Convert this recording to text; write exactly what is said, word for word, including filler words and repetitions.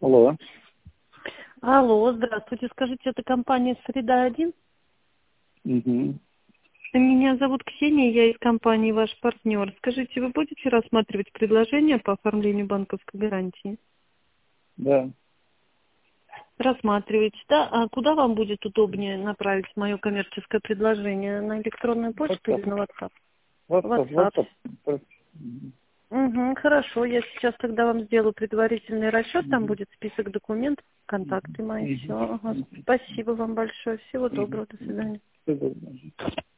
Алло. Алло, здравствуйте. Скажите, это компания «Среда один»? Угу. Меня зовут Ксения, я из компании «Ваш партнер». Скажите, вы будете рассматривать предложение по оформлению банковской гарантии? Да. Рассматриваете, да? А куда вам будет удобнее направить мое коммерческое предложение? На электронную почту WhatsApp. или на WhatsApp? WhatsApp. WhatsApp. WhatsApp. Мгм. Угу, хорошо, я сейчас тогда вам сделаю предварительный расчет, там Мгм. будет список документов, контакты мои, Мгм. все. Мгм. Спасибо вам большое, всего Мгм. доброго, до свидания. Всего доброго.